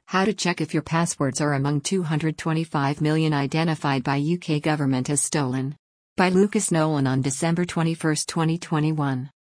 How to check if your passwords are among 225 million identified by UK government as stolen. By Lucas Nolan on December 21, 2021.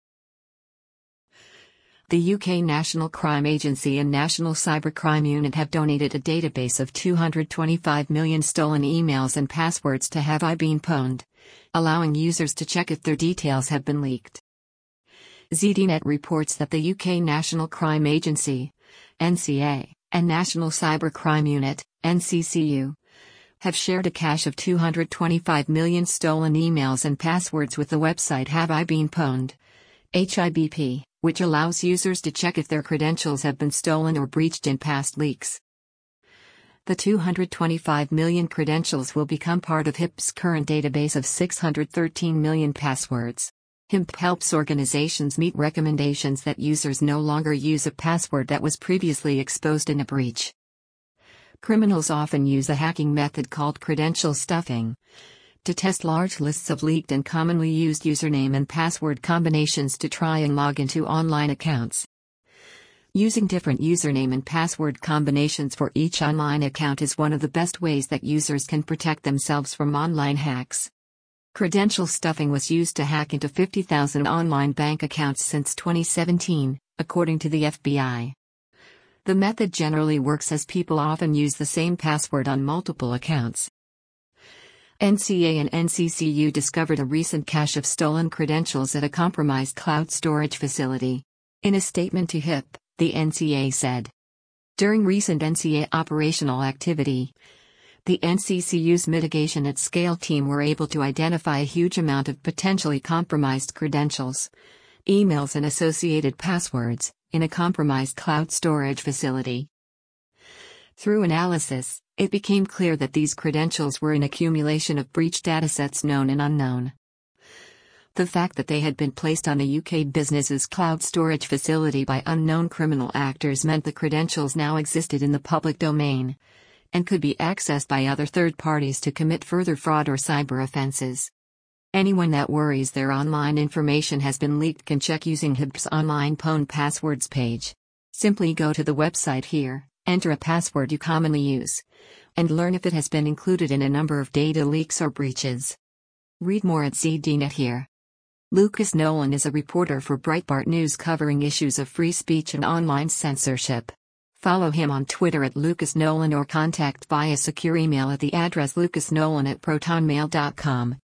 The UK National Crime Agency and National Cybercrime Unit have donated a database of 225 million stolen emails and passwords to Have I Been Pwned, allowing users to check if their details have been leaked. ZDNet reports that the UK National Crime Agency, NCA, and National Cybercrime Unit, NCCU, have shared a cache of 225 million stolen emails and passwords with the website Have I Been Pwned, HIBP, which allows users to check if their credentials have been stolen or breached in past leaks. The 225 million credentials will become part of HIBP's current database of 613 million passwords. HIBP helps organizations meet recommendations that users no longer use a password that was previously exposed in a breach. Criminals often use a hacking method called credential stuffing to test large lists of leaked and commonly used username and password combinations to try and log into online accounts. Using different username and password combinations for each online account is one of the best ways that users can protect themselves from online hacks. Credential stuffing was used to hack into 50,000 online bank accounts since 2017, according to the FBI. The method generally works as people often use the same password on multiple accounts. NCA and NCCU discovered a recent cache of stolen credentials at a compromised cloud storage facility. In a statement to HIBP, the NCA said, "During recent NCA operational activity, the NCCU's mitigation at scale team were able to identify a huge amount of potentially compromised credentials, emails and associated passwords, in a compromised cloud storage facility. Through analysis, it became clear that these credentials were an accumulation of breached datasets known and unknown. The fact that they had been placed on a UK business's cloud storage facility by unknown criminal actors meant the credentials now existed in the public domain and could be accessed by other third parties to commit further fraud or cyber offenses. Anyone that worries their online information has been leaked can check using HIBP's online pwned passwords page. Simply go to the website here, enter a password you commonly use, and learn if it has been included in a number of data leaks or breaches. Read more at ZDNet here. Lucas Nolan is a reporter for Breitbart News covering issues of free speech and online censorship. Follow him on Twitter at Lucas Nolan or contact via secure email at the address lucasnolan@protonmail.com.